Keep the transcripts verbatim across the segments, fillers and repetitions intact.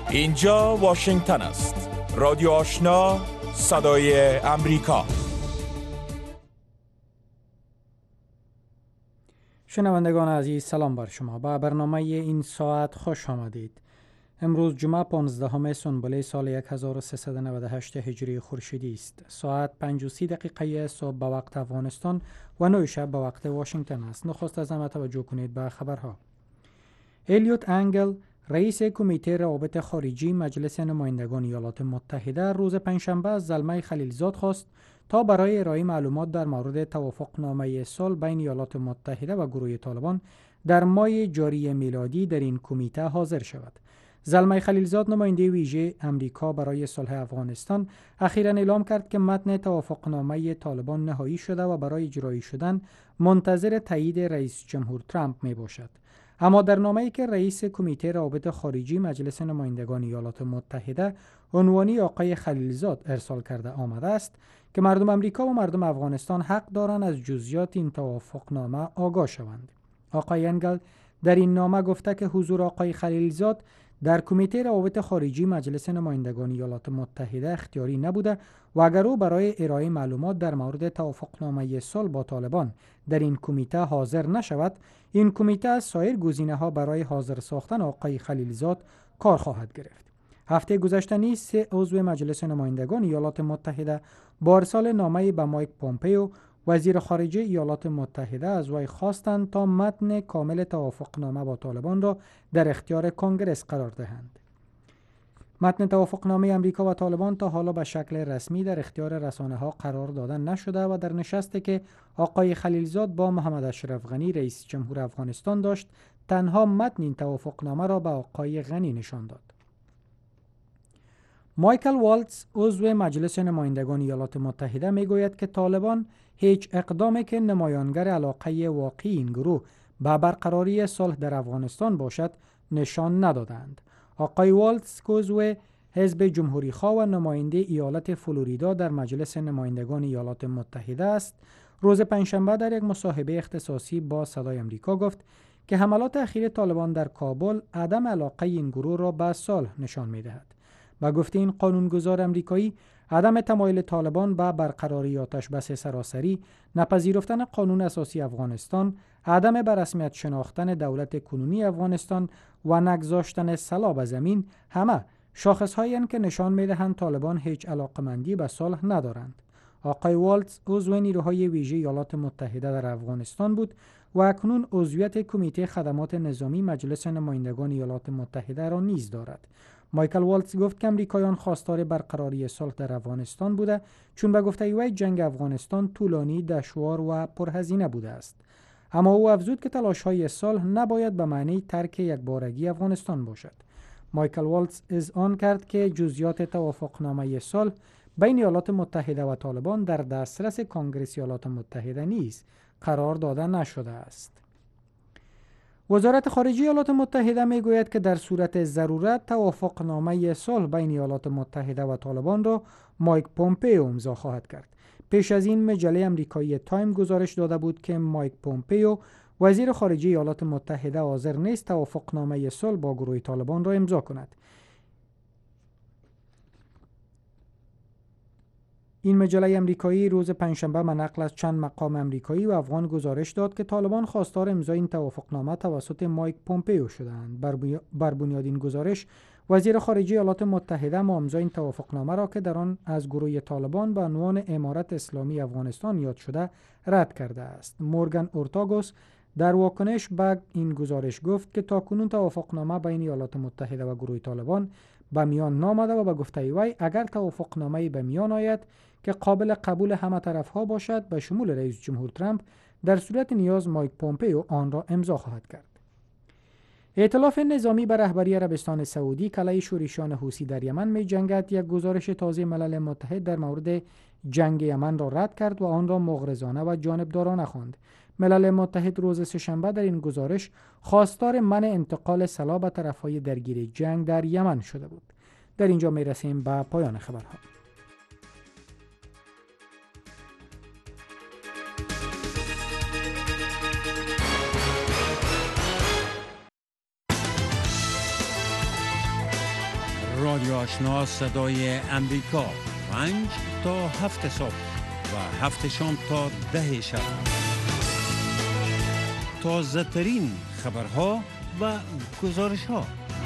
اینجا واشنگتن است. رادیو آشنا، صدای امریکا. شنوندگان عزیز، سلام بر شما. با برنامه این ساعت خوش آمدید. امروز جمعه پانزدهم سنبله سال هزار و سیصد و نود و هشت هجری خورشیدی است. ساعت پنج و سی دقیقه صبح به وقت افغانستان و نه شب به وقت واشنگتن است. نخست از همه توجه کنید به خبرها. الیوت انگل، رئیس کمیته روابط خارجی مجلس نمایندگان ایالات متحده، روز پنجشنبه از زلمه خلیلزاد خواست تا برای ارائه معلومات در مورد توافقنامه صلح بین ایالات متحده و گروه طالبان در ماه جاری میلادی در این کمیته حاضر شود. زلمه خلیلزاد، نماینده ویژه امریکا برای صلح افغانستان، اخیراً اعلام کرد که متن توافقنامه طالبان نهایی شده و برای اجرایی شدن منتظر تایید رئیس جمهور ترامپ می باشد. اما در نامه‌ای که رئیس کمیته روابط خارجی مجلس نمایندگان ایالات متحده عنوانی آقای خلیلزاد ارسال کرده آمده است که مردم امریکا و مردم افغانستان حق دارند از جزئیات این توافقنامه آگاه شوند. آقای انگل در این نامه گفته که حضور آقای خلیلزاد در کمیته روابط خارجی مجلس نمایندگان ایالات متحده اختیاری نبوده و اگر او برای ارائه معلومات در مورد توافقنامه صلح با طالبان در این کمیته حاضر نشود، این کمیته از سایر گزینه‌ها برای حاضر ساختن آقای خلیلزاد کار خواهد گرفت. هفته گذشته نیز سه عضو مجلس نمایندگان ایالات متحده با ارسال نامه‌ای به مایک پومپئو، وزیر خارجه ایالات متحده، از وی خواستند تا متن کامل توافقنامه با طالبان را در اختیار کنگره قرار دهند. متن توافقنامه امریکا و طالبان تا حالا به شکل رسمی در اختیار رسانه‌ها قرار داده نشده و در نشستی که آقای خلیلزاد با محمد اشرف غنی رئیس جمهور افغانستان داشت، تنها متن این توافقنامه را به آقای غنی نشان داد. مایکل والتز، عضو مجلس نمایندگان ایالات متحده، میگوید که طالبان هیچ اقدامی که نمایانگر علاقه واقعی این گروه به برقراری صلح در افغانستان باشد نشان ندادند. آقای والتز، عضو حزب جمهوری‌خواه و نماینده ایالت فلوریدا در مجلس نمایندگان ایالات متحده است، روز پنجشنبه در یک مصاحبه اختصاصی با صدای امریکا گفت که حملات اخیر طالبان در کابل عدم علاقه این گروه را به صلح نشان می‌دهد. با گفته این قانونگذار امریکایی، عدم تمایل طالبان به برقراری آتش بس سراسری، نپذیرفتن قانون اساسی افغانستان، عدم به رسمیت شناختن دولت کنونی افغانستان و نگذاشتن سلاح به زمین، همه شاخص‌هایی هستند که نشان می‌دهند طالبان هیچ علاقمندی به صلح ندارند. آقای والتز عضو نیروهای ویژه ایالات متحده در افغانستان بود و اکنون عضویت کمیته خدمات نظامی مجلس نمایندگان ایالات متحده را نیز دارد. مایکل والتز گفت که امریکایان خواستار برقراری صلح در افغانستان بوده، چون به گفته وی جنگ افغانستان طولانی، دشوار و پرهزینه بوده است. اما او افزود که تلاش‌های صلح نباید به معنی ترک یکبارگی افغانستان باشد. مایکل والتز اذعان کرد که جزئیات توافقنامه صلح بین ایالات متحده و طالبان در دسترس کنگره ایالات متحده نیز قرار داده نشده است. وزارت خارجه ایالات متحده میگوید که در صورت ضرورت توافقنامه صلح بین ایالات متحده و طالبان را مایک پومپئو امضا خواهد کرد. پیش از این مجله امریکایی تایم گزارش داده بود که مایک پومپئو، وزیر خارجه ایالات متحده، حاضر نیست توافقنامه صلح با گروه طالبان را امضا کند. این مجله امریکایی روز پنجشنبه به نقل از چند مقام امریکایی و افغان گزارش داد که طالبان خواستار امضای این توافقنامه توسط مایک پومپئو شدند. بر بنیاد این گزارش، وزیر خارجه ایالات متحده ما امضای این توافقنامه را که در آن از گروه طالبان به عنوان امارت اسلامی افغانستان یاد شده رد کرده است. مورگان اورتاگوس در واکنش به این گزارش گفت که تاکنون توافقنامه بین ایالات متحده و گروه طالبان به میان نامده و به گفته وی اگر توافقنامه به میان آید که قابل قبول همه طرف‌ها باشد، به شمول رئیس جمهور ترامپ، در صورت نیاز مایک پومپئو آن را امضا خواهد کرد. ائتلاف نظامی به رهبری عربستان سعودی که علیه شورشیان حوثی در یمن می جنگد، یک گزارش تازه ملل متحد در مورد جنگ یمن را رد کرد و آن را مغرضانه و جانبدارانه خواند. ملل متحد روز سه‌شنبه در این گزارش خواستار منع انتقال سلاح به طرف‌های درگیر جنگ در یمن شده بود. در اینجا می رسیم به پایان خبرها. رادیو آشنا صدای امریکا، پنج تا هفت صبح و هفت شام تا ده شب. تازه ترین خبرها و گزارش ها.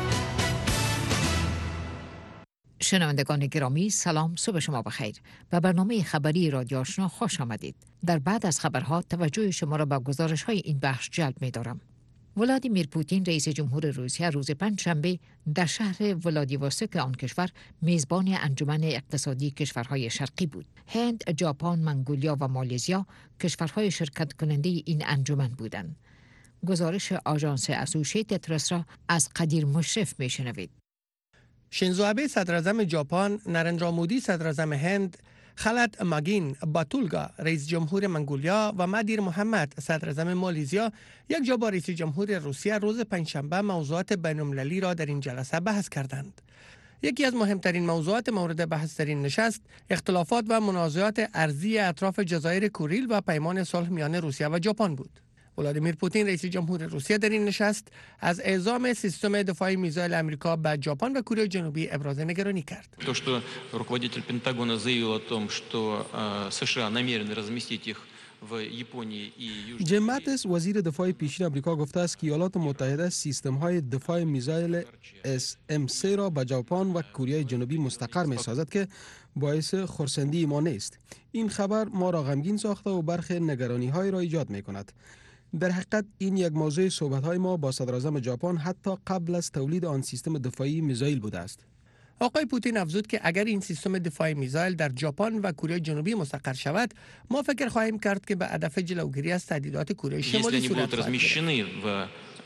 شنوندگان گرامی، سلام، صبح شما بخیر. به برنامه خبری رادیو آشنا خوش آمدید. در بعد از خبرها توجه شما را به گزارش های این بخش جلب می دارم. ولادیمیر پوتین رئیس جمهور روسیه روز پنجشنبه در شهر ولادیوستوک آن کشور میزبان انجمن اقتصادی کشورهای شرقی بود. هند، ژاپن، منگولیا و مالزیا کشورهای شرکت کننده این انجمن بودند. گزارش آژانس اسوشییتد پرس را از قدیر مشرف میشنوید. شینزو آبه صدراعظم ژاپن، نرندرا مودی صدراعظم هند، خلد ماگین باتولگا رئیس جمهور منگولیا و مهدیر محمد صدراعظم مالزیا یک جا با رئیس جمهور روسیه روز پنجشنبه موضوعات بین‌المللی را در این جلسه بحث کردند. یکی از مهمترین موضوعات مورد بحث در این نشست اختلافات و منازعات ارضی اطراف جزایر کوریل و پیمان صلح میان روسیه و ژاپن بود. ولادیمیر پوتین رئیس جمهور روسیه در این نشست از اعزام سیستم دفاعی میزایل آمریکا به ژاپن و کره جنوبی ابراز نگرانی کرد. То, что руководитель Пентагона заявил о том, что США намерены разместить их в Японии и Южной جیم ماتیس وزیر دفاع پیشین آمریکا گفته است که ایالات متحده سیستم های دفاع میزایل اس ام سه را به ژاپن و کره جنوبی مستقر می سازد که باعث خرسندی ما نیست. این خبر ما را غمگین ساخته و برخی نگرانی های را ایجاد می کند. در حقیقت این یک موضوع صحبت‌های ما با صدراعظم ژاپن حتی قبل از تولید آن سیستم دفاعی میزایل بوده است. آقای پوتین افزود که اگر این سیستم دفاعی میزایل در ژاپن و کره جنوبی مستقر شود، ما فکر خواهیم کرد که به هدف جلوگیری از تهدیدات کره شمالی صورت خواهد گرفت.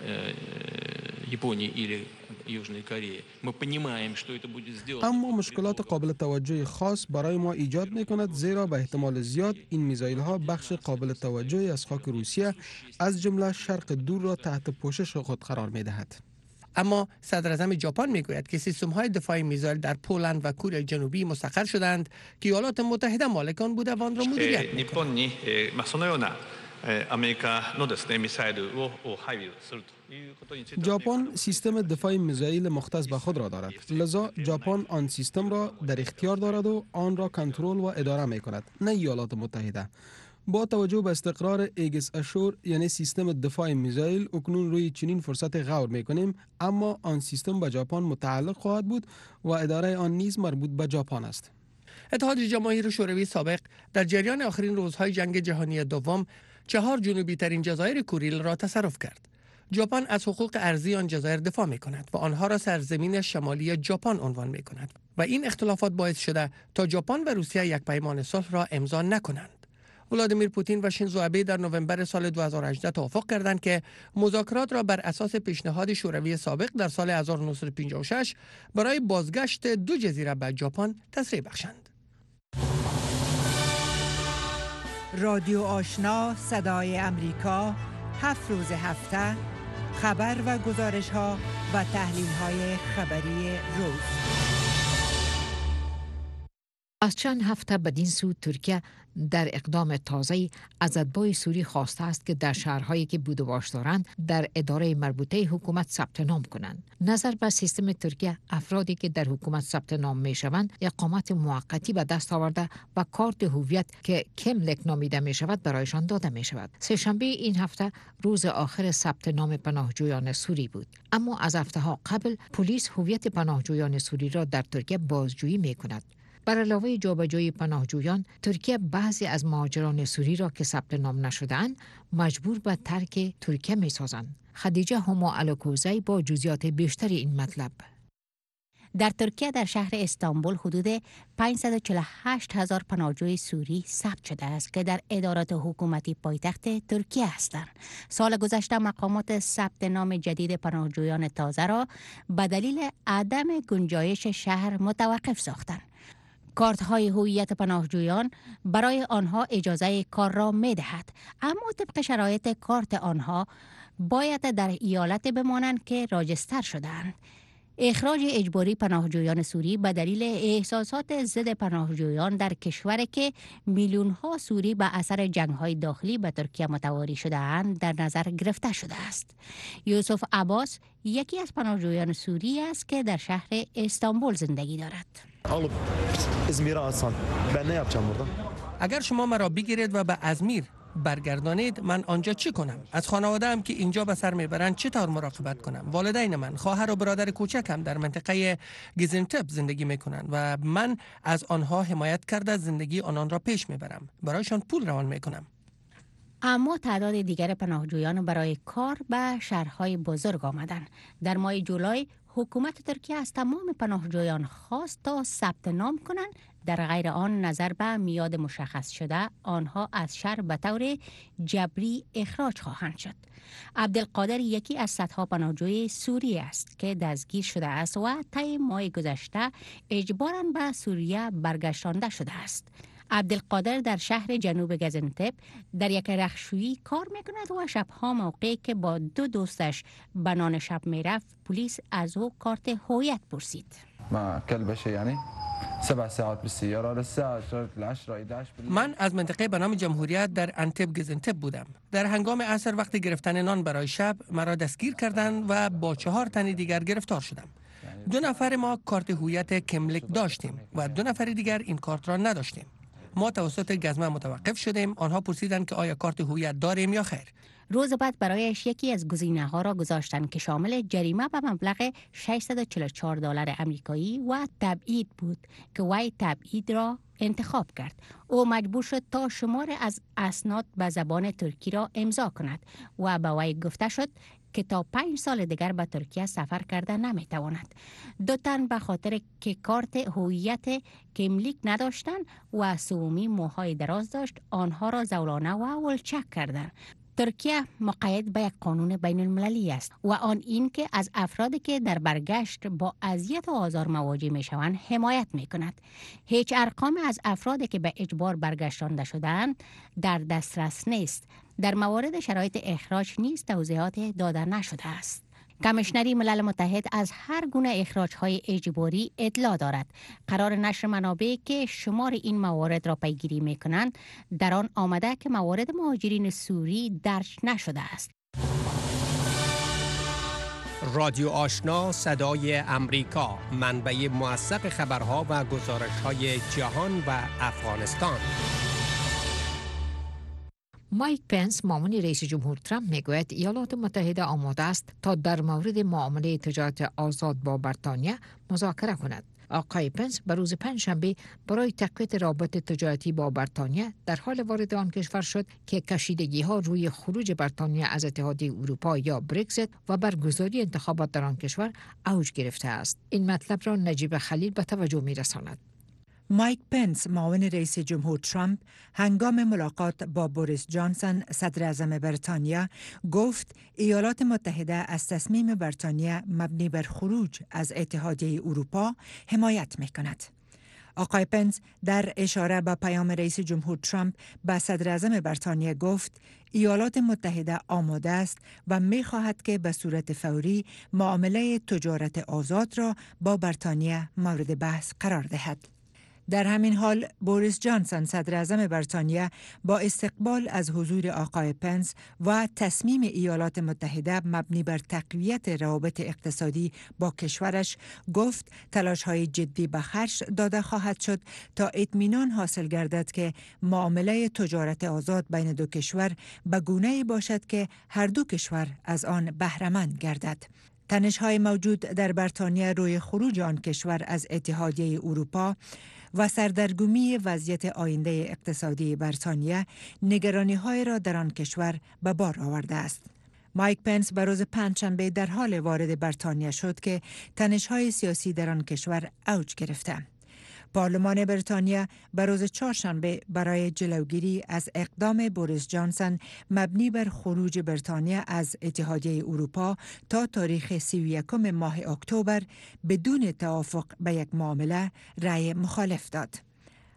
اما مشکلات قابل توجه خاص برای ما ایجاد می کند، زیرا به احتمال زیاد این میزایل ها بخش قابل توجهی از خاک روسیه از جمله شرق دور را تحت پوشش خود قرار می دهد. اما صدراعظم ژاپن میگوید که سیستم های دفاعی میزایل در پولند و کره جنوبی مستقر شدند که ایالات متحده مالک آن بوده و آن را مدیریت می‌کنند. ژاپن سیستم دفاعی میزایل مختص به خود را دارد، لذا ژاپن آن سیستم را در اختیار دارد و آن را کنترل و اداره می کند، نه ایالات متحده. با توجه به استقرار ایگس اشور یعنی سیستم دفاع میزایل، اکنون روی چنین فرصت غور می کنیم، اما آن سیستم به ژاپن متعلق خواهد بود و اداره آن نیز مربوط به ژاپن است. اتحاد جماهیر شوروی سابق در جریان آخرین روزهای جنگ جهانی دوم چهار جنوبی ترین جزایر کوریل را تصرف کرد. ژاپن از حقوق ارضی آن جزایر دفاع می کند و آنها را سرزمین شمالی ژاپن عنوان می کند و این اختلافات باعث شده تا ژاپن و روسیه یک پیمان صلح را امضا نکنند. ولادیمیر پوتین و شینزو آبه در نوامبر سال دو هزار و هجده توافق کردند که مذاکرات را بر اساس پیشنهاد شوروی سابق در سال هزار و نهصد و پنجاه و شش برای بازگشت دو جزیره به ژاپن تسریع بخشند. رادیو آشنا صدای امریکا، هفت روز هفته خبر و گزارش ها و تحلیل های خبری روز. از چند هفته بدین سو ترکیه در اقدام تازه‌ای از اتباع سوری خواسته است که در شهرهایی که بود و باش دارند در اداره مربوطه حکومت ثبت نام کنند. نظر به سیستم ترکیه، افرادی که در حکومت ثبت نام می‌شوند اقامت موقتی به دست آورده و کارت هویت که کملک نامیده می‌شود برایشان داده می‌شود. سه‌شنبه این هفته روز آخر ثبت نام پناهجویان سوری بود، اما از هفته‌ها قبل پلیس هویت پناهجویان سوری را در ترکیه بازجویی می‌کند. بر علاوه جابجایی پناهجویان، ترکیه بعضی از مهاجران سوری را که ثبت نام نشده‌اند مجبور به ترک ترکیه می‌سازند. خدیجه هما الکوزی با جزئیات بیشتر این مطلب. در ترکیه در شهر استانبول حدود پانصد و چهل و هشت هزار پناهجوی سوری ثبت شده است که در ادارات حکومتی پایتخت ترکیه هستند. سال گذشته مقامات ثبت نام جدید پناهجویان تازه را به دلیل عدم گنجایش شهر متوقف ساختند. کارت های هویت پناهجویان برای آنها اجازه کار را می دهد، اما طبق شرایط کارت آنها باید در ایالت بمانند که راجستر شدند. اخراج اجباری پناهجویان سوری به دلیل احساسات ضد پناهجویان در کشوری که میلیون ها سوری به اثر جنگ های داخلی به ترکیه متواری شده اند در نظر گرفته شده است. یوسف عباس یکی از پناهجویان سوری است که در شهر استانبول زندگی دارد. اگر شما مرا بگیرید و به ازمیر برگردانید، من آنجا چی کنم؟ از خانواده‌ام که اینجا به سر میبرند چطور مراقبت کنم؟ والدین من، خواهر و برادر کوچکم در منطقه گزنتپ زندگی میکنند و من از آنها حمایت کرده زندگی آنان را پیش میبرم. برایشان پول روان میکنم. اما تعداد دیگر پناهجویان برای کار به شهرهای بزرگ آمدند. در ماه جولای حکومت ترکیه از تمام پناهجویان خواست تا ثبت نام کنند، در غیر آن نظر به میاد مشخص شده آنها از شهر به طور جبری اخراج خواهند شد. عبدالقادر یکی از صدها پناهجوی سوری است که دستگیر شده است و طی ماه گذشته اجباراً به سوریه برگشتانده شده است. عبدالقادر در شهر جنوب گزنتپ در یک رختشویی کار میکند و شبها موقعی که با دو دوستش به نان شب میرفت، پلیس از او کارت هویت پرسید. ما کلبشه یعنی سبع ساعات بالسيارة للساعة العشرة حداشر. من از منطقه به نام جمهوریت در انتب گزنتپ بودم. در هنگام عصر وقت گرفتن نان برای شب مرا دستگیر کردند و با چهار تن دیگر گرفتار شدم. دو نفر ما کارت هویت کملک داشتیم و دو نفر دیگر این کارت را نداشتیم. ما توسط گزمه متوقف شدیم. آنها پرسیدند که آیا کارت هویت داریم یا خیر. روز بعد برایش یکی از گزینه ها را گذاشتند که شامل جریمه به مبلغ ششصد و چهل و چهار دلار آمریکایی و تبعید بود که وی تبعید را انتخاب کرد. او مجبور شد تا شمار از اسناد به زبان ترکی را امضا کند و به وی گفته شد که تا پنج سال دیگر به ترکیه سفر کرده نمیتواند. دو تن به خاطر که کارت هویت کملیک نداشتند و سومی موهای دراز داشت، آنها را زولانه و ولچک کردند. ترکیه مقید به یک قانون بین المللی است و آن این که از افرادی که در برگشت با اذیت و آزار مواجه می شوند حمایت می کند. هیچ ارقام از افرادی که به اجبار برگشتانده شدند در دسترس نیست. در موارد شرایط اخراج نیز توضیحات داده نشده است. کمیشنری ملل متحد از هر گونه اخراج‌های اجباری اطلاع دارد. قرار نشر منابعی که شمار این موارد را پیگیری می‌کنند در آن آمده که موارد مهاجرین سوری درج نشده است. رادیو آشنا صدای امریکا، منبع موثق خبرها و گزارش‌های جهان و افغانستان. مایک پنس معاون رئیس جمهور ترامپ میگوید ایالات متحده آماده است تا در مورد معامله تجارت آزاد با بریتانیا مذاکره کند. آقای پنس به روز پنجشنبه برای تقویت رابطه تجارتی با بریتانیا در حال وارد آن کشور شد که کشیدگی ها روی خروج بریتانیا از اتحادیه اروپا یا برگزیت و برگزاری انتخابات در آن کشور اوج گرفته است. این مطلب را نجیب خلیل به توجه می رساند. مایک پنس معاون رئیس جمهور ترامپ هنگام ملاقات با بوریس جانسون صدر اعظم بریتانیا گفت ایالات متحده از تصمیم بریتانیا مبنی بر خروج از اتحادیه اروپا حمایت می‌کند. آقای پنس در اشاره به پیام رئیس جمهور ترامپ به صدر اعظم بریتانیا گفت ایالات متحده آماده است و می‌خواهد که به صورت فوری معامله تجارت آزاد را با بریتانیا مورد بحث قرار دهد. در همین حال بوریس جانسون صدر اعظم بریتانیا با استقبال از حضور آقای پنس و تصمیم ایالات متحده مبنی بر تقویت روابط اقتصادی با کشورش گفت تلاش‌های جدی به خرج داده خواهد شد تا اطمینان حاصل گردد که معامله تجارت آزاد بین دو کشور به گونه‌ای باشد که هر دو کشور از آن بهره‌مند گردد. تنش‌های موجود در بریتانیا روی خروج آن کشور از اتحادیه اروپا و سردرگمی وضعیت آینده اقتصادی بریتانیا نگرانی‌های را در آن کشور به بار آورده است. مایک پنس به روز پنجشنبه در حال وارد بریتانیا شد که تنش‌های سیاسی در آن کشور اوج گرفته. پارلمان بریتانیا به روز چهارشنبه برای جلوگیری از اقدام بوریس جانسون مبنی بر خروج بریتانیا از اتحادیه اروپا تا تاریخ سی و یکم ماه اکتبر بدون توافق به یک معامله رأی مخالف داد.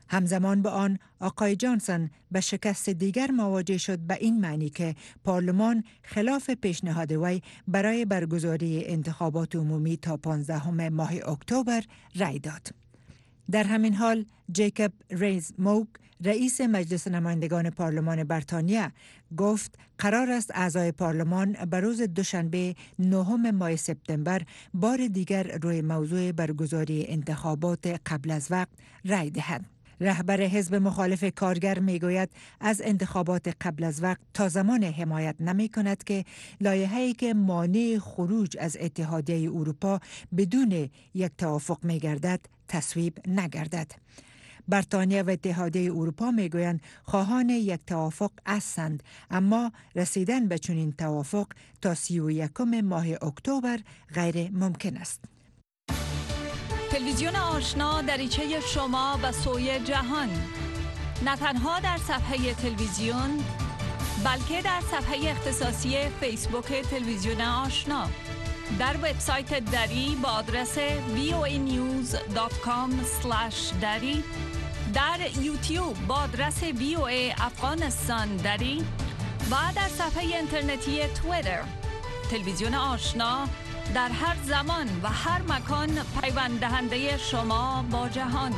همزمان با آن آقای جانسون به شکست دیگر مواجه شد، به این معنی که پارلمان خلاف پیشنهاد وی برای برگزاری انتخابات عمومی تا پانزدهم ماه اکتبر رای داد. در همین حال جیکوب ریز-موگ رئیس مجلس نمایندگان پارلمان بریتانیا گفت قرار است اعضای پارلمان به روز دوشنبه نهم ماه سپتامبر بار دیگر روی موضوع برگزاری انتخابات قبل از وقت رای دهند. رهبر حزب مخالف کارگر می گوید از انتخابات قبل از وقت تا زمان حمایت نمی کند که لایحه‌ای که مانع خروج از اتحادیه اروپا بدون یک توافق می گردد تصویب نگردد. بریتانیا و اتحادیه اروپا می گویند خواهان یک توافق هستند، اما رسیدن به چنین توافق تا سی و یکم ماه اکتبر غیر ممکن است. تلویزیون آشنا دریچه شما به سوی جهان، نه تنها در صفحه تلویزیون بلکه در صفحه اختصاصی فیسبوک تلویزیون آشنا، در وبسایت دری با آدرس وی او ای نیوز دات کام اسلش دری، در یوتیوب با آدرس وی او ای افغانستان دری و در صفحه اینترنتی توییتر. تلویزیون آشنا در هر زمان و هر مکان پیوند دهنده شما با جهان.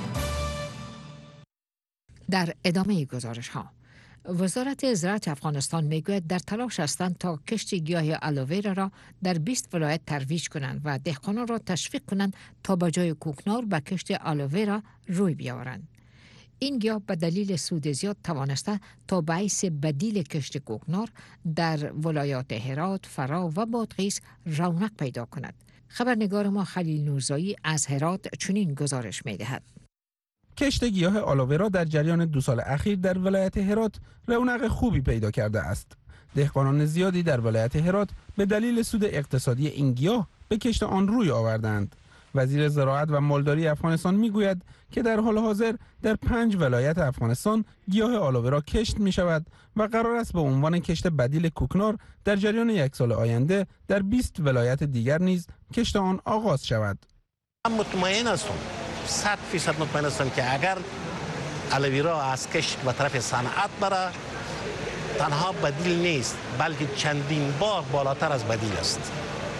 در ادامه گزارش ها، وزارت زراعت افغانستان میگوید در تلاش هستند تا کشت گیاه آلوویرا را در بیست ولایت ترویج کنند و دهقانان را تشویق کنند تا به جای کوکنار به کشت آلوویرا روی بیاورند. این گیاه به دلیل سود زیاد توانسته تا باعث بدیل کشت کوکنار در ولایات هرات، فرا و بادغیس رونق پیدا کند. خبرنگار ما خلیل نورزایی از هرات چنین گزارش می‌دهد. کشت گیاه آلوویرا در جریان دو سال اخیر در ولایت هرات رونق خوبی پیدا کرده است. دهقانان زیادی در ولایت هرات به دلیل سود اقتصادی این گیاه به کشت آن روی آوردند. وزیر زراعت و مالداری افغانستان میگوید که در حال حاضر در پنج ولایت افغانستان گیاه آلوویرا کشت می شود و قرار است به عنوان کشت بدیل کوکنار در جریان یک سال آینده در بیست ولایت دیگر نیز کشت آن آغاز شود. من مطمئن هستم، صد فیصد مطمئن هستم که اگر آلوویرا از کشت به طرف صنعت بره، تنها بدیل نیست بلکه چندین بار بالاتر از بدیل است.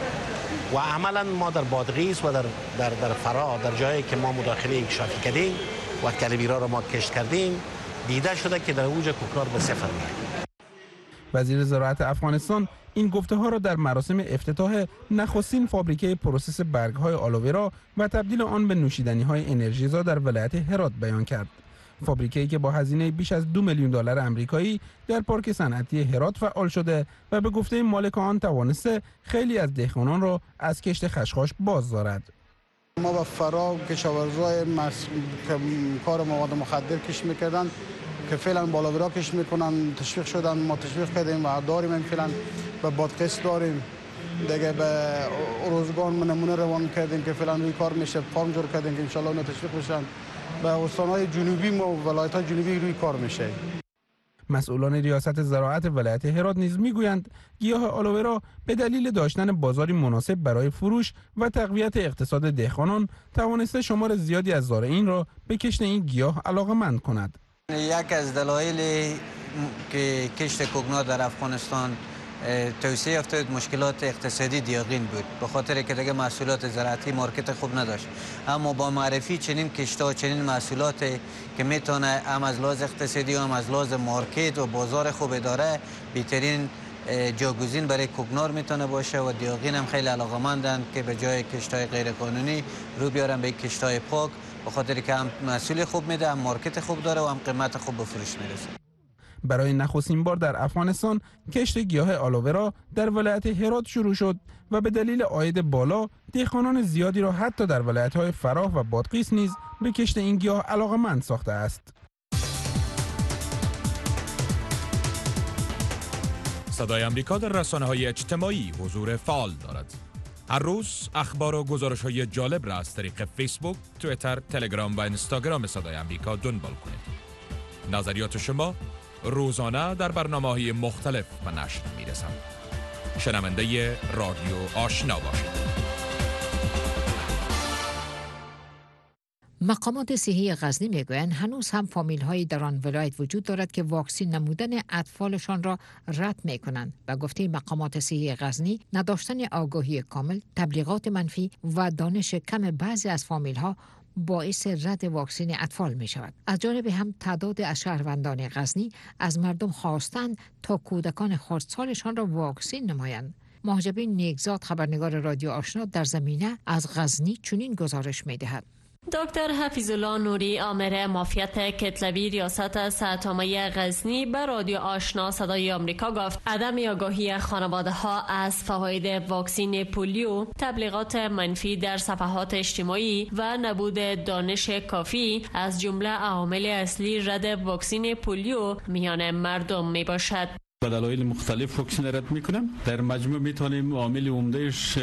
و عملا ما در بادغیس و در در در فرا، در جایی که ما مداخله انکشافی کردیم و آلوویرا را ما کشت کردیم، دیده شده که در اوج کوکنار به صفر میاد. وزیر زراعت افغانستان این گفته ها را در مراسم افتتاح نخستین فابریکه پروسس برگ های آلوویرا و تبدیل آن به نوشیدنی های انرژیزا در ولایت هرات بیان کرد. فابریکه‌ای که با هزینه بیش از دو میلیون دلار آمریکایی در پارک صنعتی هرات فعال شده و به گفته مالک آن توانسته خیلی از دهقانان را از کشت خشخاش باز دارد. ما با فرا کشاورزای مس... که کار مواد مخدر کش میکردن که فعلا بالاورا کش میکنن، تشویق شدن، ما تشویق کردیم و داریم. فعلا به بادغیس داریم دیگه، به روزگان نمونه روان کردیم که فعلا روی کار میشه، فارم جور کردیم که انشالله اونا تشویق بشن. به استانهای جنوبی و ولایت‌های جنوبی روی کار میشه. مسئولان ریاست زراعت ولایت هرات نیز میگویند گیاه آلوویرا به دلیل داشتن بازاری مناسب برای فروش و تقویت اقتصاد دهقانان توانسته شمار زیادی از زارعین را به کشت این گیاه علاقه‌مند کند. یک از دلایل که کشت کوکنار در افغانستان توسعه یافته مشکلات اقتصادی دیاغین بود، به خاطر که دیگه محصولات زراعتی مارکت خوب نداشت. اما با معرفی چنین کشتا و چنین محصولات که میتونه هم از لحاظ اقتصادی و هم از لحاظ مارکت و بازار خوب داره، بهترین جاگزین برای کوکنار میتونه باشه و دیاغین هم خیلی علاقه‌مندند که به جای کشتای غیر قانونی رو بیارن به کشتای پاک، به خاطر که هم محصول خوب میده، هم مارکت خوب داره و هم قیمت خوب به فروش میرسه. برای نخستین بار در افغانستان کشت گیاه آلوویرا در ولایت هرات شروع شد و به دلیل عاید بالا دهقانان زیادی را حتی در ولایت‌های فراه و بادغیس نیز به کشت این گیاه علاقه‌مند ساخته است. صدای آمریکا در رسانه‌های اجتماعی حضور فعال دارد. هر روز اخبار و گزارش‌های جالب را از طریق فیسبوک، توییتر، تلگرام و اینستاگرام صدای آمریکا دنبال کنید. نظریات شما روزانه در برنامه‌های مختلف به نشر می‌رسند. شنونده رادیو آشنا باشید. مقامات صحی غزنی میگویند هنوز هم فامیل‌های در آن ولایت وجود دارد که واکسین نمودن اطفالشان را رد می‌کنند و گفته مقامات صحی غزنی نداشتن آگاهی کامل، تبلیغات منفی و دانش کم بعضی از فامیل‌ها باعث رد واکسن اطفال می شود. از جانب هم تعداد از شهروندان غزنی از مردم خواستند تا کودکان خردسالشان را واکسین نمایند. مهاجبین نیکزاد خبرنگار رادیو آشنا در زمینه از غزنی چنین گزارش می دهد. دکتر حفیظالله نوری آمر مافیت کتلوی ریاست صحت عامه غزنی به رادیو آشنا صدای آمریکا گفت عدم آگاهی خانواده ها از فواید واکسن پولیو، تبلیغات منفی در صفحات اجتماعی و نبود دانش کافی از جمله عوامل اصلی رد واکسن پولیو میان مردم می باشد. به دلایل مختلف واکسن رد میکنم. در مجموع میتونیم عامل عمدهش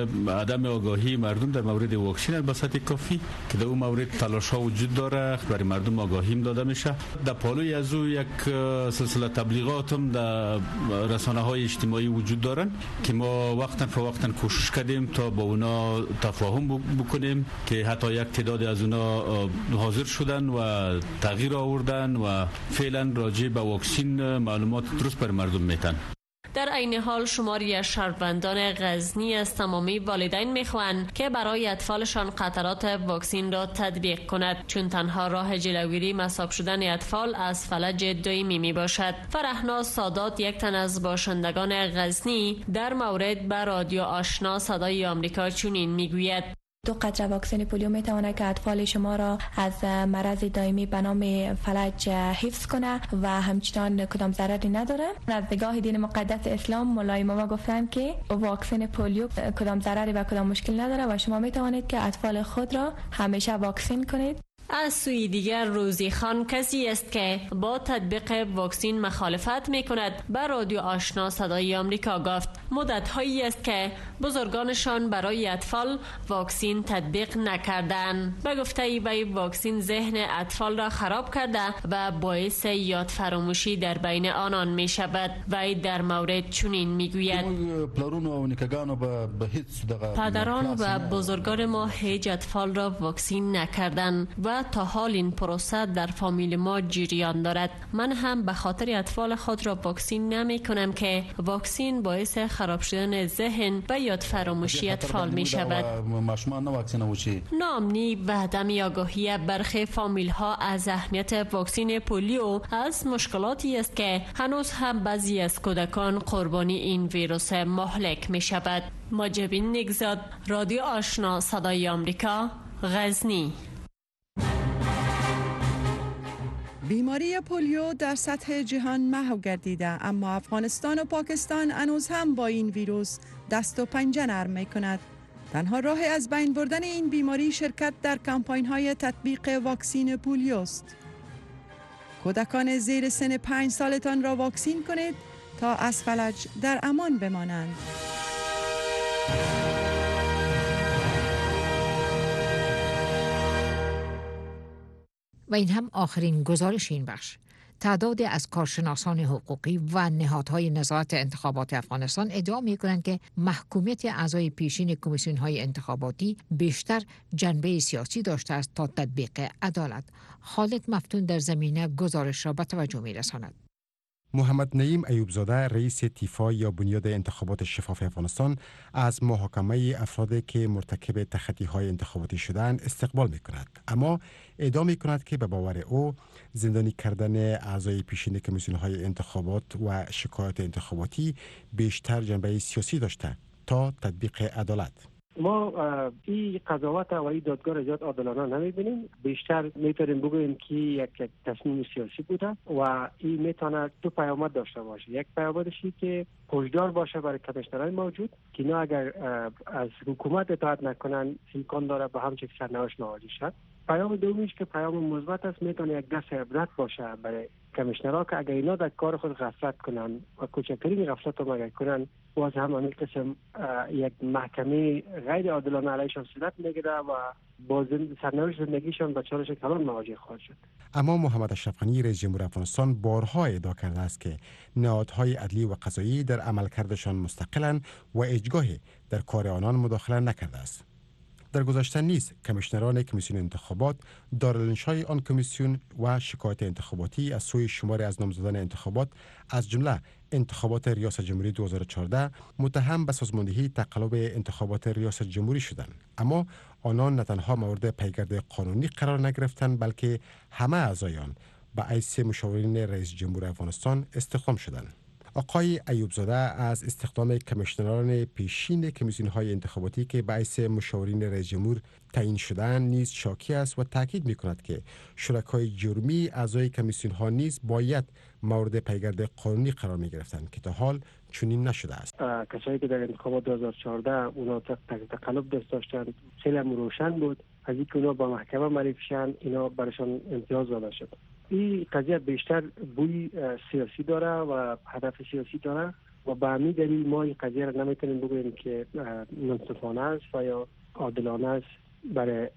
عدم آگاهی مردم در مورد واکسن به سطح کافی که در اون مورد تلاش ها وجود داره برای مردم آگاهی داده میشه. در پالوی از او یک سلسله تبلیغات هم در رسانه های اجتماعی وجود دارن که ما وقتا فوقتا کوشش کردیم تا با اونا تفاهم بکنیم که حتی یک تعداد از اونا حاضر شدن و تغییر آوردن و فعلا راجع به واکسن معلومات درست بر مردم میتن. در عین حال شماری از شهروندان غزنی از تمامی والدین میخواهند که برای اطفالشان قطرات واکسن را تطبیق کند چون تنها راه جلوگیری مصاب شدن اطفال از فلج دائمی می باشد. فرحناز سادات یک تن از باشندگان غزنی در مورد به رادیو آشنا صدای آمریکا چنین میگوید: دو قطره واکسن پولیو میتواند که اطفال شما را از مرض دائمی به نام فلج حفظ کنه و همچنان کدام ضرری نداره. از نگاه دین مقدس اسلام مولای ما گفتن که واکسن پولیو کدام ضرری و کدام مشکل نداره و شما میتوانید که اطفال خود را همیشه واکسن کنید. از سوی دیگر روزی خان کسی است که با تطبیق واکسن مخالفت می کند. به رادیو آشنا صدای آمریکا گفت مدت هایی است که بزرگانشان برای اطفال واکسن تطبیق نکردند. به گفته وی واکسن ذهن اطفال را خراب کرده و باعث یاد فراموشی در بین آنان می شود. وی در مورد چنین می گوید: پدران و بزرگان ما هیچ اطفال را واکسن نکردند و تا حال این پروسه در فامیل ما جریان دارد. من هم به خاطر اطفال خود را واکسن نمی کنم که واکسن باعث خراب شدن ذهن و یاد فراموشی اطفال می شود. ناامنی و عدم آگاهی برخی فامیل ها از اهمیت واکسن پولیو از مشکلاتی است که هنوز هم بعضی از کودکان قربانی این ویروس مهلک می شود. ماجبین نیکزاد، رادیو آشنا صدای آمریکا، غزنی. بیماری پولیو در سطح جهان محو گردیده، اما افغانستان و پاکستان هنوز هم با این ویروس دست و پنجه نرم می کند. تنها راه از بین بردن این بیماری شرکت در کمپاین های تطبیق واکسین پولیو است. کودکان زیر سن پنج سالتان را واکسین کنید تا از فلج در امان بمانند. و این هم آخرین گزارش این بخش. تعداد از کارشناسان حقوقی و نهادهای نظارت انتخابات افغانستان ادعا می‌کنند که محکومیت اعضای پیشین کمیسیون‌های انتخاباتی بیشتر جنبه سیاسی داشته است تا تطبیق عدالت. خالد مفتون در زمینه گزارش را به توجه می‌رساند. محمد نعیم ایوبزاده رئیس تیفا یا بنیاد انتخابات شفاف افغانستان از محاکمه افرادی که مرتکب تخطی‌های انتخاباتی شدند استقبال می‌کند، اما ادعا می‌کند که به باور او زندانی کردن اعضای پیشین کمیسیون‌های انتخابات و شکایات انتخاباتی بیشتر جنبه سیاسی داشته تا تطبیق عدالت. ما این قضاوت و این دادگاه زیاد عادلانه نمیبینیم. بیشتر میتونیم بگوییم که یک تصمیم سیاسی بوده و این میتونه دو پیامد داشته باشه. یک پیامدشی که هشدار باشه برای کمیشنرهای موجود که اینا اگر از حکومت اطاعت نکنن امکان داره به همچین سرنوشت مواجه شد. پیام دومیش که پیام مثبت است، میتونه یک دست عبرت باشه برای کمیشنرها که اگر اینا در کار خود غفلت کنن و کوچکترین غفلت هم اگر کنن باز هم همین قسم یک محکمه غیر عادلانه علیشان صورت میگیره و با سرنوشت زندگیشان به چالش کلان مواجه خواهد شد. اما محمد اشرف غنی رئیس جمهور افغانستان بارها ادعا کرده است که نهادهای عدلی و قضایی در عملکردشان مستقلند و هیچگاهی در کار آنان مداخله نکرده است. در گذشته نیز کمیشنران کمیسیون انتخابات دارالانشای آن کمیسیون و شکایت انتخاباتی از سوی شماری از نامزدان انتخابات از جمله انتخابات ریاست جمهوری دو هزار و چهارده متهم به سازماندهی تقلب انتخابات ریاست جمهوری شدند، اما آنان نه تنها مورد پیگرد قانونی قرار نگرفتند بلکه همه اعضایان به حیث مشاورین رئیس جمهور افغانستان استخدام شدند. آقای ایوب زاده از استخدام کمیشنران پیشین کمیسیون‌های انتخاباتی که به حیث مشاورین رئیس جمهور تعیین شدن نیز شاکی است و تاکید می‌کند که شرکای جرمی اعضای کمیسیون‌ها نیز باید مورد پیگرد قانونی قرار می‌گرفتند که تا حال چنین نشده است. کسایی که در انتخابات دو هزار و چهارده اونا تقلب دست داشتند خیلی روشن بود، از اینکه اونا با محکمه معرفی شدن اینا برایشان امتیاز داده شد. این قضیه بیشتر بوی سیاسی داره و هدف سیاسی داره و به همین دلیل ما این قضیه را نمیتونیم بگوییم که منصفانه است و یا عادلانه است برای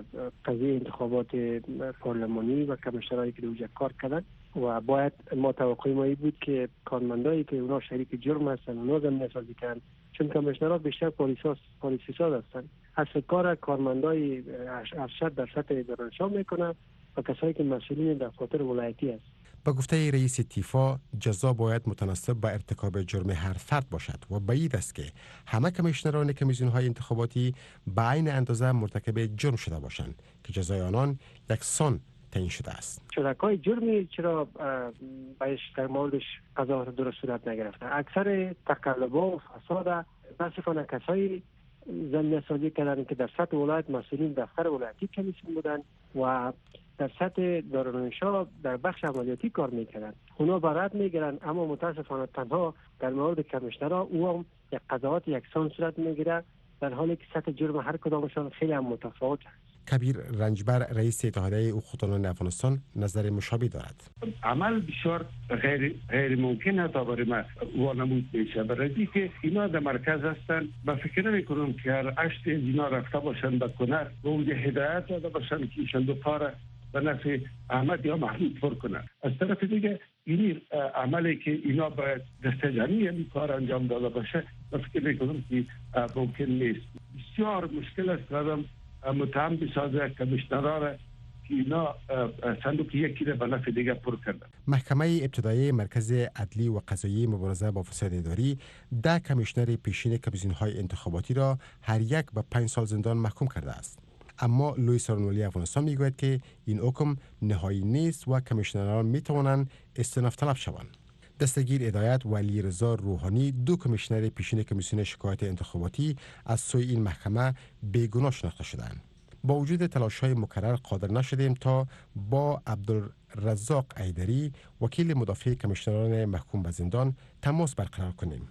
قضیه انتخابات پارلمانی و کمیشنرایی که دوجه کار کردن و باید ما توقع ما بود که کارمندایی که اونا شریک جرم هستن اونا زمینه سازی کردن، چون کمیشنرها بیشتر پلیساس پلیسی ساز هستن، اصل کار کارمندای ارشد در سطح دارالانشا میکنن و کسایی که مسئولین دفاتر ولایتی است. با گفته رئیس تیفا جزا باید متناسب با ارتکاب جرم هر فرد باشد و بعید است که همه کمیشنران کمیسیون‌های انتخاباتی به عین اندازه مرتکب جرم شده باشند که جزای آنان یکسان تعیین شده است. شرکای جرمی چرا باید در موردش قضاوت درست صورت نگرفته؟ اکثر تقلب‌ها و فساد متاسفانه کسایی زمینه سازی کردن که در سطح ولایت مسئولین دفتر ولایتی کمیسیون بودن و در سطح دارالانشا در بخش عملیاتی کار میکردن. اونا برات میگیرن، اما متاسفانه تنها در مورد کمیشنرها او هم یک قضاوت یکسان صورت میگیره، در حالی که سطح جرم هر کدامشان خیلی هم متفاوت است. کبیر رنجبر رئیس اتحادیه حقوق‌دانان افغانستان نظر مشابه دارد. عمل بسیار غیر غیر ممکن است برای ما وانمود میشه، برای که اینا در مرکز هستند. با فکر میکنم که هر هشت اینا رفته باشند به کنر و اونجا هدایت داده باشند که ایشان دو کار به نفع احمد یا محمود پر کنند. از طرف دیگه این عملی که اینا باید دستجانی این کار انجام داده باشه، با فکر میکنم که ممکن نیست. بسیار مشکل است آدم متهم بسازه کمیشنرها را که اینا صندوق یکی را به نفع دیگه پر کردن. محکمه ابتدایی مرکز عدلی و قضایی مبارزه با فساد اداری ده کمیشنر پیشین کمیسیون‌های انتخاباتی را هر یک به پنج سال زندان محکوم کرده است. اما لوی سارنولی افغانستان میگوید که این حکم نهایی نیست و کمیشنران میتوانند استئناف طلب شوند. دستگیر هدایت و علی رضا روحانی دو کمیشنر پیشین کمیسیون شکایت انتخاباتی از سوی این محکمه بیگناه شناخته شدند. با وجود تلاش‌های مکرر قادر نشدیم تا با عبدالرزاق ایدری وکیل مدافع کمیشنران محکوم به زندان تماس برقرار کنیم.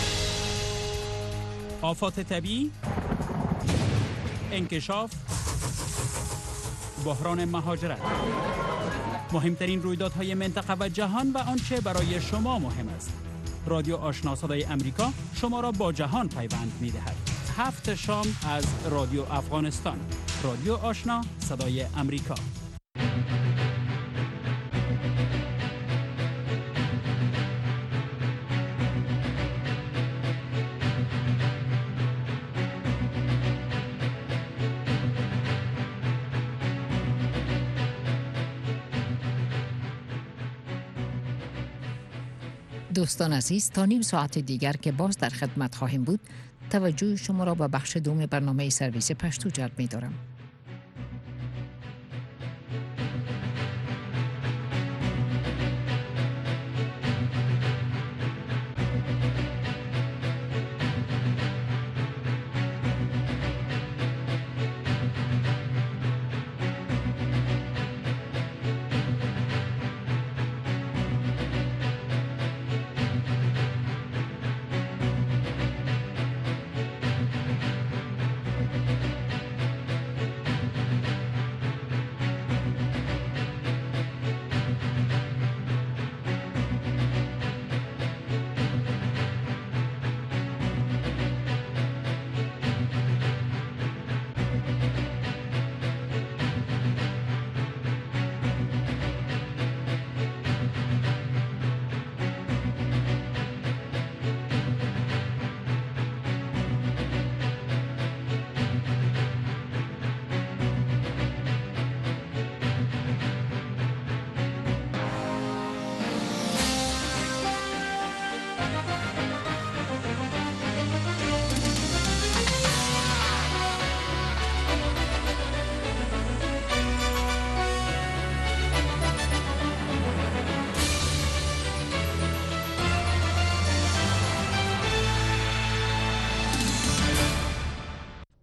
آفات طبیعی، انکشاف، بحران مهاجرت، مهمترین رویدادهای منطقه و جهان و آنچه برای شما مهم است. رادیو آشنا صدای امریکا شما را با جهان پیوند می‌دهد. هفت شام از رادیو افغانستان. رادیو آشنا صدای امریکا. دوستان عزیز، تا نیم ساعت دیگر که باز در خدمت خواهیم بود، توجه شما را به بخش دوم برنامه سرویس پشتو جلب می دارم.